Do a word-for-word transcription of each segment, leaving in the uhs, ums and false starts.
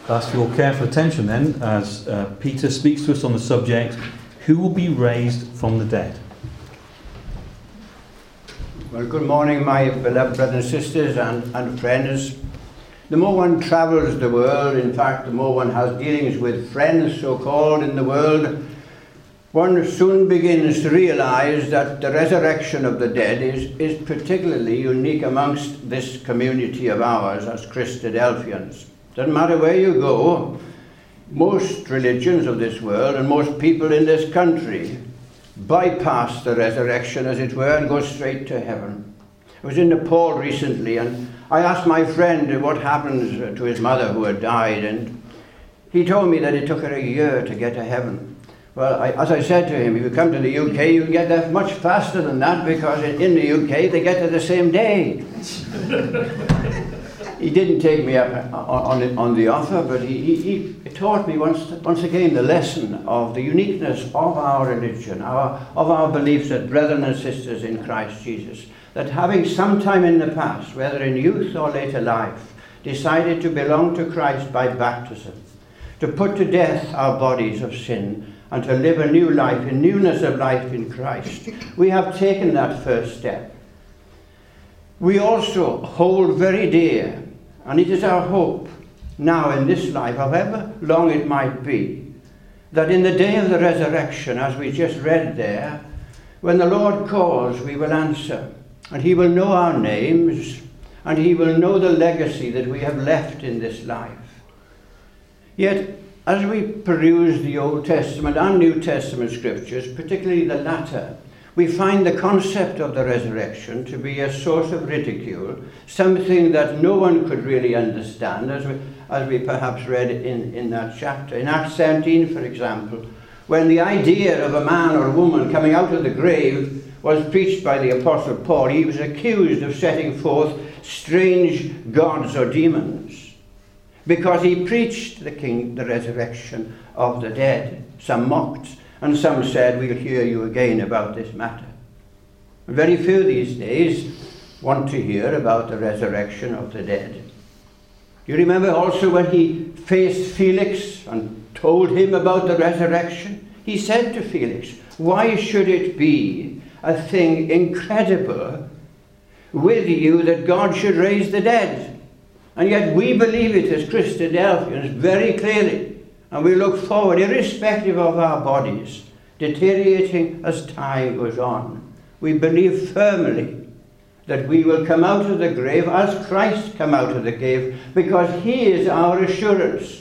Ask for your careful attention then as uh, Peter speaks to us on the subject, who will be raised from the dead? Well, good morning, my beloved brothers and sisters and, and friends. The more one travels the world, in fact, the more one has dealings with friends, so-called, in the world, one soon begins to realize that the resurrection of the dead is, is particularly unique amongst this community of ours as Christadelphians. Doesn't matter where you go, most religions of this world and most people in this country bypass the resurrection, as it were, and go straight to heaven. I was in Nepal recently, and I asked my friend what happened to his mother who had died, and he told me that it took her a year to get to heaven. Well, I, as I said to him, if you come to the U K, you can get there much faster than that, because in, in the U K they get there the same day. He didn't take me up on, on, on the offer, but he, he, he taught me once, once again the lesson of the uniqueness of our religion, our, of our beliefs as brethren and sisters in Christ Jesus, that having sometime in the past, whether in youth or later life, decided to belong to Christ by baptism, to put to death our bodies of sin, and to live a new life, in newness of life in Christ, we have taken that first step. We also hold very dear, and it is our hope now in this life, however long it might be, that in the day of the resurrection, as we just read there, when the Lord calls, we will answer, and he will know our names, and he will know the legacy that we have left in this life. Yet, as we peruse the Old Testament and New Testament scriptures, particularly the latter, we find the concept of the resurrection to be a source of ridicule, something that no one could really understand, as we, as we perhaps read in, in that chapter. In Acts seventeen, for example, when the idea of a man or a woman coming out of the grave was preached by the Apostle Paul, he was accused of setting forth strange gods or demons, because he preached the king, the resurrection of the dead. Some mocked, and some said, we'll hear you again about this matter. Very few these days want to hear about the resurrection of the dead. You remember also when he faced Felix and told him about the resurrection? He said to Felix, why should it be a thing incredible with you that God should raise the dead? And yet we believe it as Christadelphians very clearly. And we look forward, irrespective of our bodies deteriorating as time goes on. We believe firmly that we will come out of the grave as Christ came out of the grave, because he is our assurance.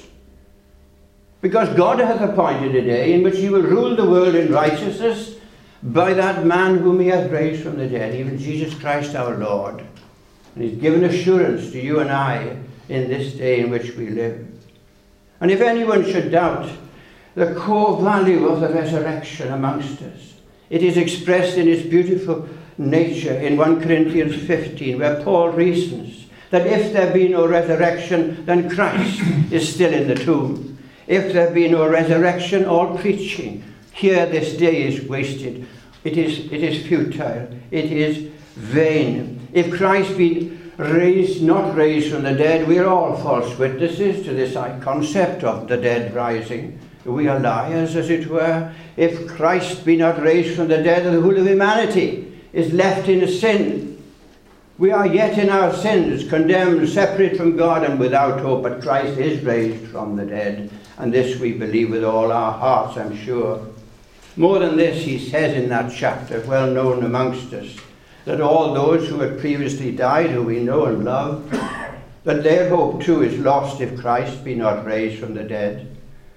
Because God hath appointed a day in which he will rule the world in righteousness by that man whom he hath raised from the dead, even Jesus Christ our Lord. And he's given assurance to you and I in this day in which we live. And if anyone should doubt the core value of the resurrection amongst us, it is expressed in its beautiful nature in First Corinthians fifteen, where Paul reasons that if there be no resurrection, then Christ is still in the tomb. If there be no resurrection, all preaching here this day is wasted. It is, it is futile. It is vain. If Christ be raised, not raised from the dead, we are all false witnesses to this concept of the dead rising. We are liars, as it were. If Christ be not raised from the dead, the whole of humanity is left in sin. We are yet in our sins, condemned, separate from God and without hope, but Christ is raised from the dead. And this we believe with all our hearts, I'm sure. More than this, he says in that chapter, well known amongst us, that all those who had previously died, who we know and love, that their hope too is lost if Christ be not raised from the dead.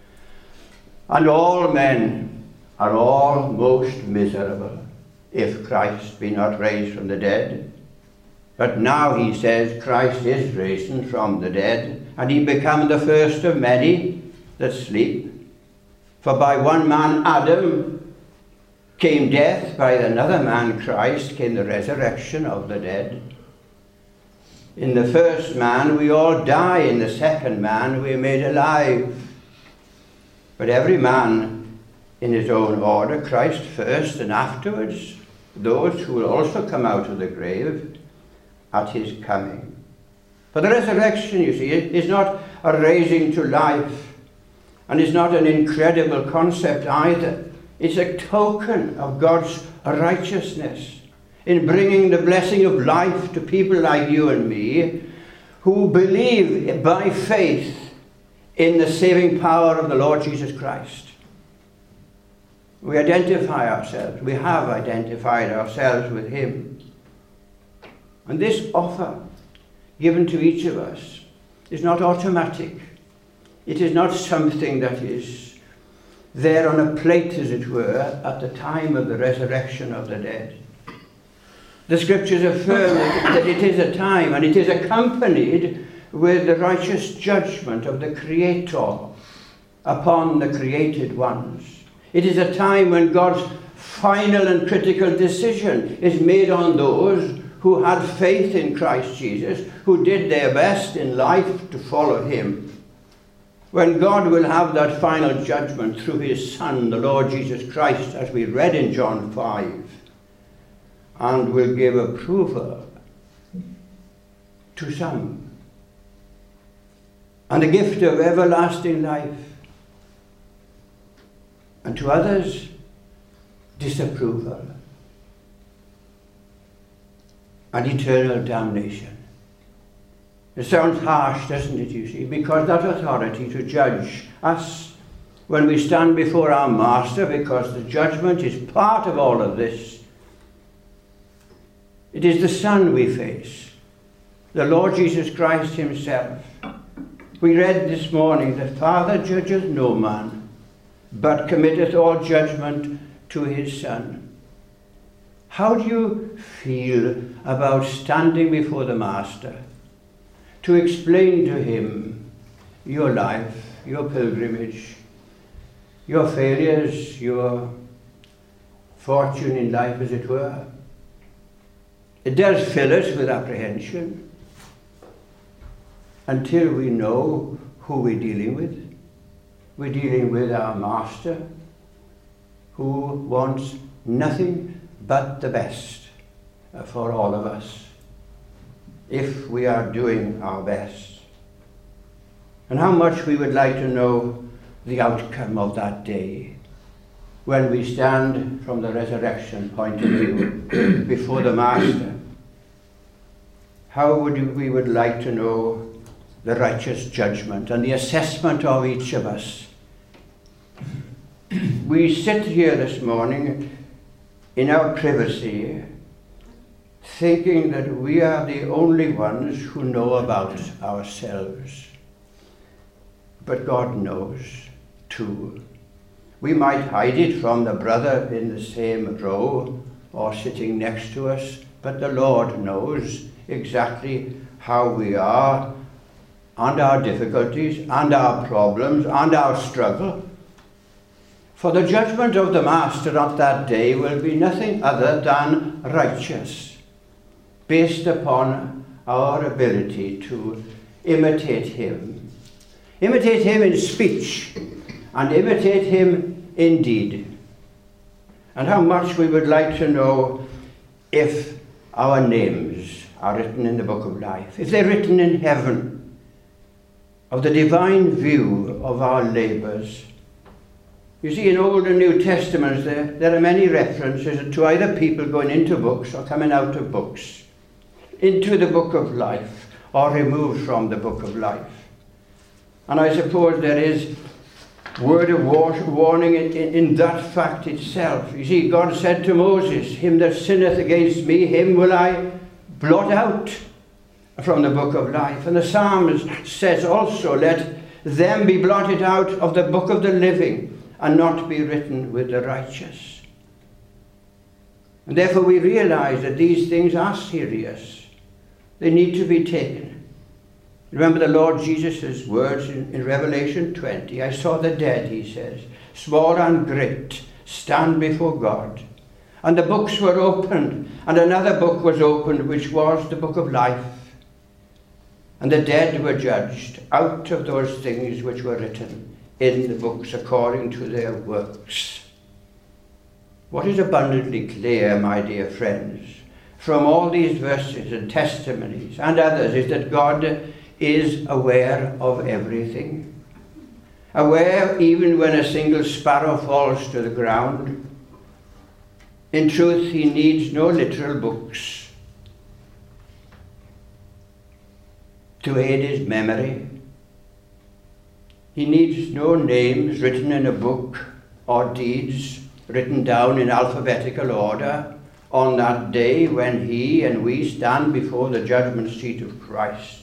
And all men are all most miserable if Christ be not raised from the dead. But now he says Christ is risen from the dead, and he become the first of many that sleep. For by one man, Adam, came death, by another man, Christ, came the resurrection of the dead. In the first man we all die, in the second man we are made alive. But every man in his own order, Christ first, and afterwards those who will also come out of the grave at his coming. For the resurrection, you see, is not a raising to life, and is not an incredible concept either. It's a token of God's righteousness in bringing the blessing of life to people like you and me, who believe by faith in the saving power of the Lord Jesus Christ. We identify ourselves, we have identified ourselves with him. And this offer given to each of us is not automatic. It is not something that is there on a plate, as it were, at the time of the resurrection of the dead. The scriptures affirm that it is a time, and it is accompanied with the righteous judgment of the Creator upon the created ones. It is a time when God's final and critical decision is made on those who had faith in Christ Jesus, who did their best in life to follow him. When God will have that final judgment through his Son, the Lord Jesus Christ, as we read in John five, and will give approval to some, and the gift of everlasting life, and to others, disapproval and eternal damnation. It sounds harsh, doesn't it, you see, because that authority to judge us when we stand before our Master, because the judgment is part of all of this. It is the Son we face, the Lord Jesus Christ himself. We read this morning that Father judges no man, but committeth all judgment to his Son. How do you feel about standing before the Master to explain to him your life, your pilgrimage, your failures, your fortune in life, as it were? It does fill us with apprehension until we know who we're dealing with. We're dealing with our Master, who wants nothing but the best for all of us, if we are doing our best. And how much we would like to know the outcome of that day, when we stand from the resurrection point of view before the Master. How would we would like to know the righteous judgment and the assessment of each of us. We sit here this morning in our privacy, thinking that we are the only ones who know about ourselves. But God knows too. We might hide it from the brother in the same row or sitting next to us, but the Lord knows exactly how we are, and our difficulties, and our problems, and our struggle. For the judgment of the Master on that day will be nothing other than righteous, based upon our ability to imitate him. Imitate him in speech, and imitate him in deed. And how much we would like to know if our names are written in the book of life, if they're written in heaven, of the divine view of our labours. You see, in Old and New Testaments, there, there are many references to either people going into books or coming out of books, into the book of life, or removed from the book of life. And I suppose there is word of warning in, in, in that fact itself. You see, God said to Moses, "Him that sinneth against me, him will I blot out from the book of life." And the psalmist says also, "Let them be blotted out of the book of the living, and not be written with the righteous." And therefore we realize that these things are serious. They need to be taken. Remember the Lord Jesus' words in, in Revelation twenty. "I saw the dead," he says, "small and great, stand before God. And the books were opened, and another book was opened, which was the book of life. And the dead were judged out of those things which were written in the books according to their works." What is abundantly clear, my dear friends, from all these verses and testimonies and others is that God is aware of everything. Aware even when a single sparrow falls to the ground. In truth, he needs no literal books to aid his memory. He needs no names written in a book or deeds written down in alphabetical order on that day when he and we stand before the judgment seat of Christ.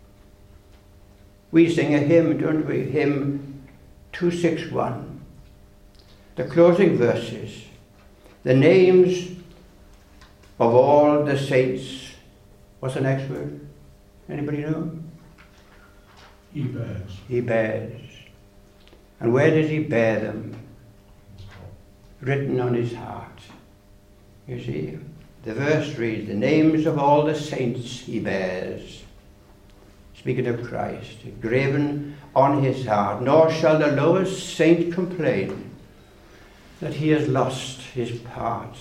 We sing a hymn, don't we? Hymn two sixty-one. The closing verses. The names of all the saints. What's the next word? Anybody know? He bears. He bears. And where does he bear them? Written on his heart. You see, the verse reads, the names of all the saints he bears. Speaking of Christ, graven on his heart. Nor shall the lowest saint complain that he has lost his part.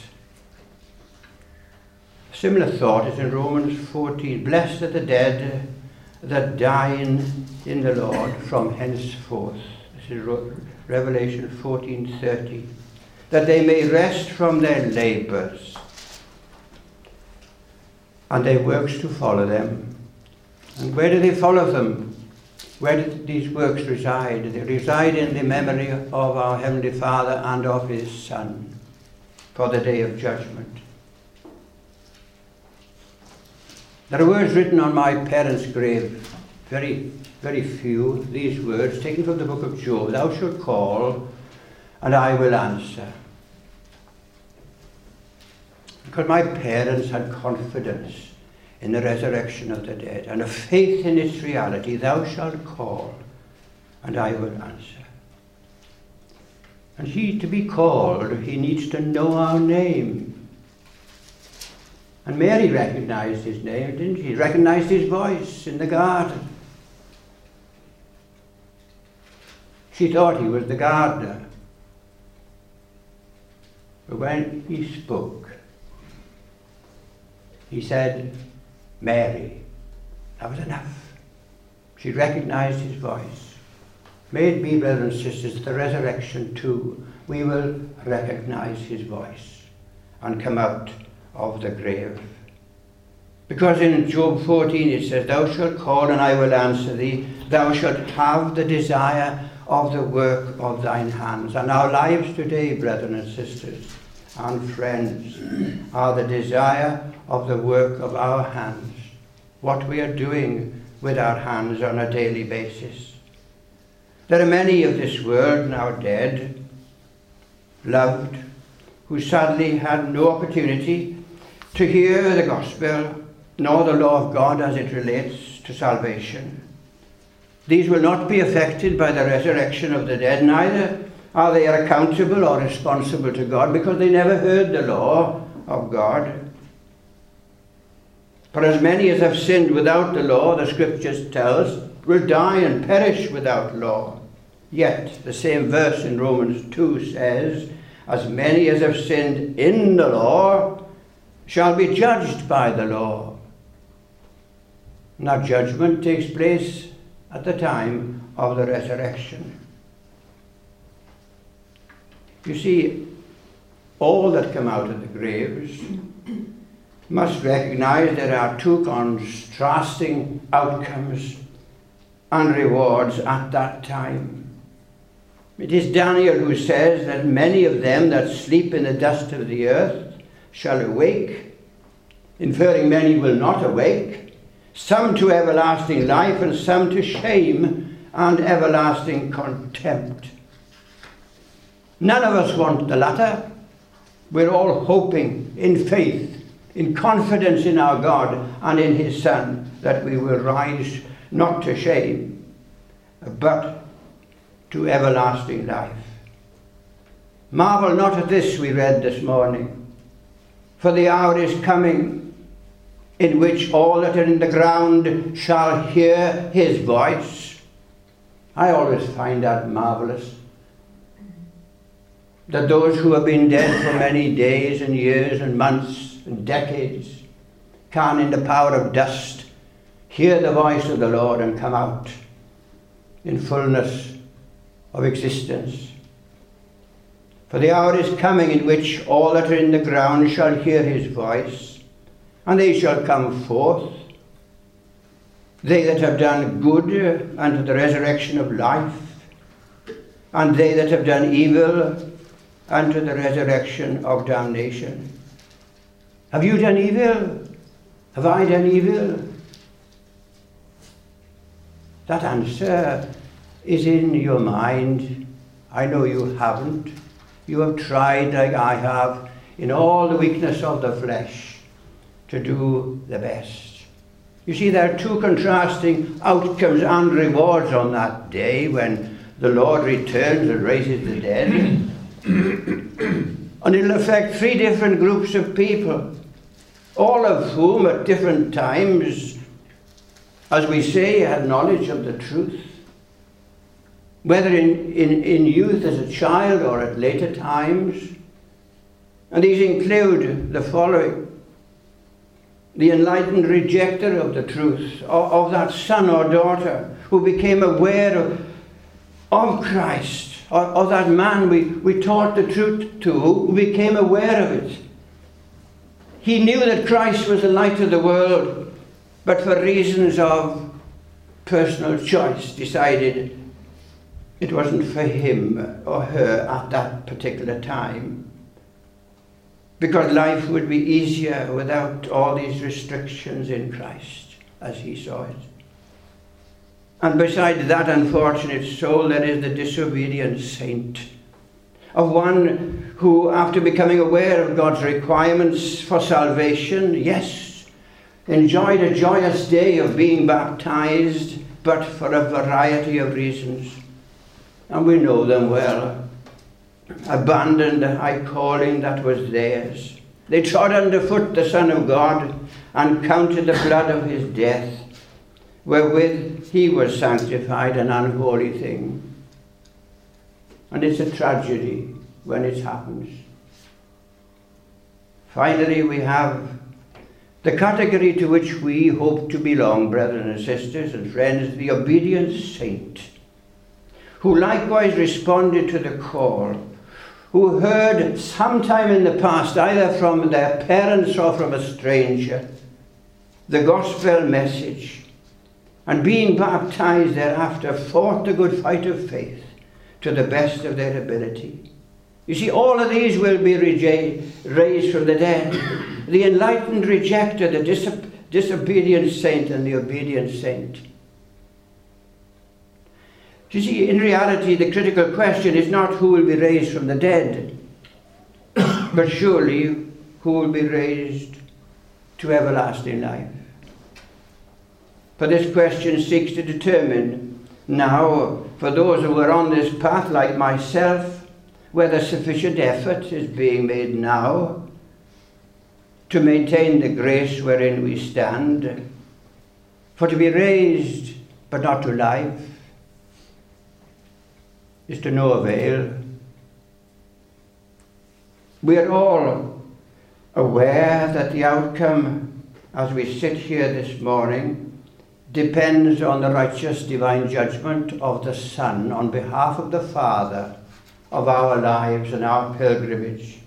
A similar thought is in Romans fourteen. Blessed are the dead that die in, in the Lord from henceforth. This is Revelation fourteen thirty. That they may rest from their labours and their works to follow them. And where do they follow them? Where do these works reside? They reside in the memory of our Heavenly Father and of His Son for the day of judgment. There are words written on my parents' grave, very, very few, these words taken from the book of Job. Thou shalt call, and I will answer. Because my parents had confidence in the resurrection of the dead, and a faith in its reality. Thou shalt call, and I will answer. And he, to be called, he needs to know our name. And Mary recognized his name, didn't she? Recognized his voice in the garden. She thought he was the gardener. But when he spoke, he said, Mary. That was enough. She recognized his voice. May it be, brothers and sisters, the resurrection too, we will recognize his voice and come out of the grave. Because in Job fourteen it says, Thou shalt call and I will answer thee. Thou shalt have the desire of the work of thine hands. And our lives today, brethren and sisters and friends, are the desire of the work of our hands. What we are doing with our hands on a daily basis. There are many of this world now dead, loved, who sadly had no opportunity to hear the gospel, nor the law of God as it relates to salvation. These will not be affected by the resurrection of the dead, neither are they accountable or responsible to God, because they never heard the law of God. For as many as have sinned without the law, the scriptures tell us, will die and perish without law. Yet, the same verse in Romans two says, as many as have sinned in the law shall be judged by the law. Now, judgment takes place at the time of the resurrection. You see, all that come out of the graves must recognize there are two contrasting outcomes and rewards at that time. It is Daniel who says that many of them that sleep in the dust of the earth shall awake, inferring many will not awake, some to everlasting life and some to shame and everlasting contempt. None of us want the latter. We're all hoping in faith, in confidence in our God and in His Son, that we will rise not to shame, but to everlasting life. Marvel not at this, we read this morning, for the hour is coming in which all that are in the ground shall hear His voice. I always find that marvelous, that those who have been dead for many days and years and months and decades can, in the power of dust, hear the voice of the Lord and come out in fullness of existence. For the hour is coming in which all that are in the ground shall hear his voice, and they shall come forth, they that have done good unto the resurrection of life, and they that have done evil unto the resurrection of damnation. Have you done evil? Have I done evil? That answer is in your mind. I know you haven't. You have tried, like I have, in all the weakness of the flesh, to do the best. You see, there are two contrasting outcomes and rewards on that day when the Lord returns and raises the dead. And it'll affect three different groups of people, all of whom at different times, as we say, had knowledge of the truth. Whether in, in, in youth as a child or at later times. And these include the following: the enlightened rejecter of the truth, of, of that son or daughter who became aware of, of Christ, or of that man we, we taught the truth to, who became aware of it. He knew that Christ was the light of the world, but for reasons of personal choice decided it wasn't for him or her at that particular time, because life would be easier without all these restrictions in Christ, as he saw it. And beside that unfortunate soul, there is the disobedient saint, of one who, after becoming aware of God's requirements for salvation, yes, enjoyed a joyous day of being baptized, but for a variety of reasons, and we know them well, abandoned the high calling that was theirs. They trod underfoot the Son of God and counted the blood of his death, wherewith he was sanctified, an unholy thing. And it's a tragedy when it happens. Finally, we have the category to which we hope to belong, brethren and sisters and friends, the obedient saint, who likewise responded to the call, who heard sometime in the past, either from their parents or from a stranger, the gospel message, and being baptized thereafter, fought the good fight of faith to the best of their ability. You see, all of these will be raised from the dead. The enlightened rejecter, the diso- disobedient saint, and the obedient saint. You see, in reality, the critical question is not who will be raised from the dead, but surely who will be raised to everlasting life. For this question seeks to determine now, for those who are on this path like myself, whether sufficient effort is being made now to maintain the grace wherein we stand, for to be raised but not to life is to no avail. We are all aware that the outcome, as we sit here this morning, depends on the righteous divine judgment of the Son on behalf of the Father of our lives and our pilgrimage.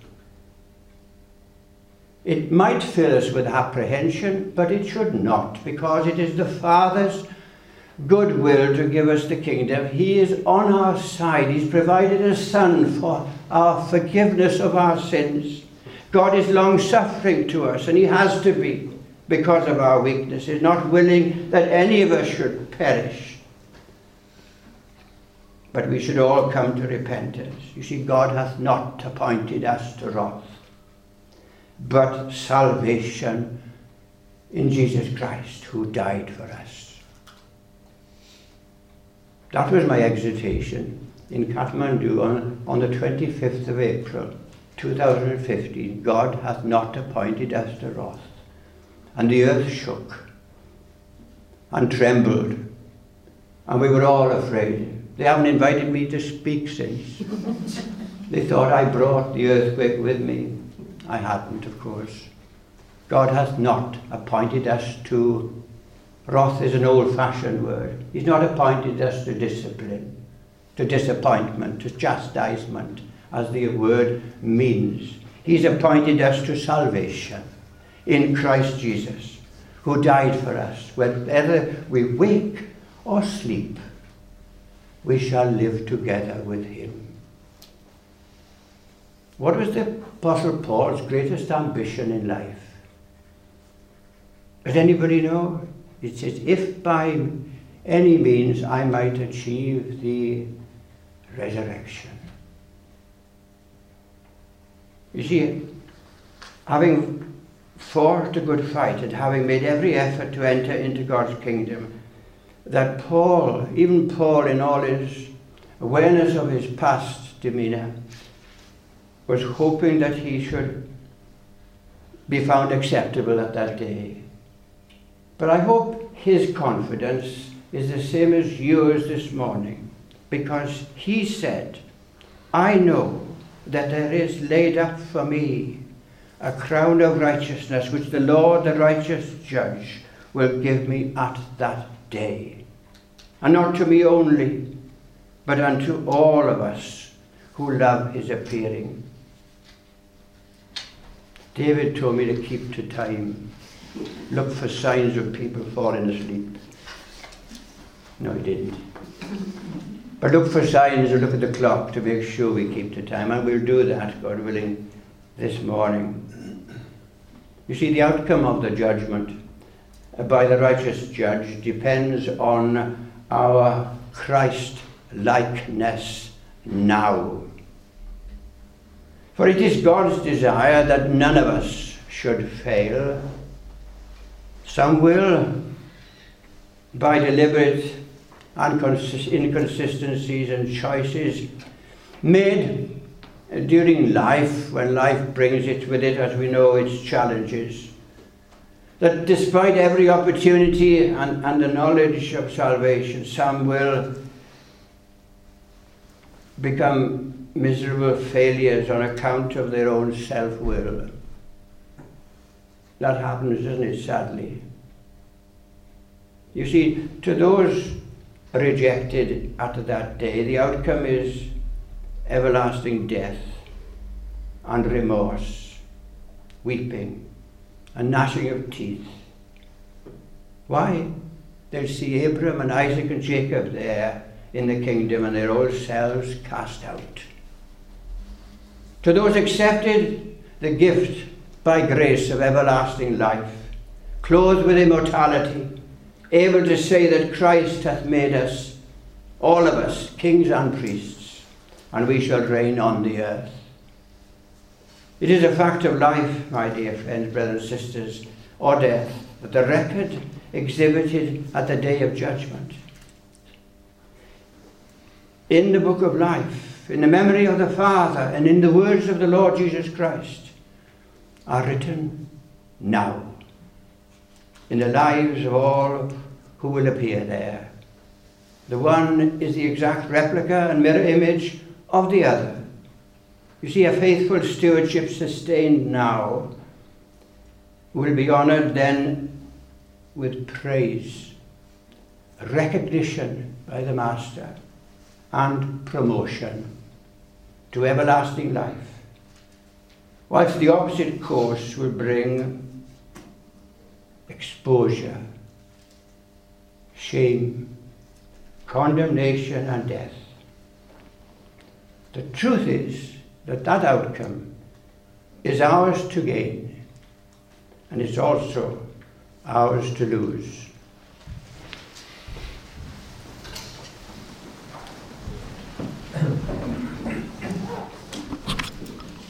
It might fill us with apprehension, but it should not, because it is the Father's goodwill to give us the kingdom. He is on our side. He's provided a Son for our forgiveness of our sins. God is long-suffering to us, and he has to be, because of our weaknesses, not willing that any of us should perish. But we should all come to repentance. You see, God hath not appointed us to wrath, but salvation in Jesus Christ, who died for us. That was my exhortation in Kathmandu on, on the twenty-fifth of April, two thousand fifteen. God hath not appointed us to wrath. And the earth shook and trembled, and we were all afraid. They haven't invited me to speak since. They thought I brought the earthquake with me. I hadn't, of course. God hath not appointed us to, wrath is an old-fashioned word. He's not appointed us to discipline, to disappointment, to chastisement, as the word means. He's appointed us to salvation in Christ Jesus, who died for us. Whether we wake or sleep, we shall live together with him. What was the Apostle Paul's greatest ambition in life? Does anybody know? It says, if by any means I might achieve the resurrection. You see, having fought a good fight and having made every effort to enter into God's kingdom, that Paul, even Paul in all his awareness of his past demeanour, was hoping that he should be found acceptable at that day. But I hope his confidence is the same as yours this morning, because he said, I know that there is laid up for me a crown of righteousness, which the Lord, the righteous judge, will give me at that day. And not to me only, but unto all of us who love his appearing. David told me to keep to time. Look for signs of people falling asleep. No, he didn't. But look for signs and look at the clock to make sure we keep to time. And we'll do that, God willing, this morning. You see, the outcome of the judgment by the righteous judge depends on our Christ-likeness now. For it is God's desire that none of us should fail. Some will, by deliberate inconsistencies and choices made during life, when life brings it with it, as we know, its challenges, that despite every opportunity and, and the knowledge of salvation, some will become miserable failures on account of their own self-will. That happens, doesn't it, sadly? You see, to those rejected at that day, the outcome is everlasting death and remorse, weeping and gnashing of teeth. Why? They'll see Abraham and Isaac and Jacob there in the kingdom and their old selves cast out. To those accepted the gift by grace of everlasting life, clothed with immortality, able to say that Christ hath made us, all of us, kings and priests, and we shall reign on the earth. It is a fact of life, my dear friends, brothers and sisters, or death, that the record exhibited at the day of judgment, in the book of life, in the memory of the Father, and in the words of the Lord Jesus Christ, are written now, in the lives of all who will appear there. The one is the exact replica and mirror image of the other. You see, a faithful stewardship sustained now will be honoured then with praise, recognition by the Master, and promotion to everlasting life, whilst the opposite course will bring exposure, shame, condemnation, and death. The truth is that that outcome is ours to gain, and it's also ours to lose.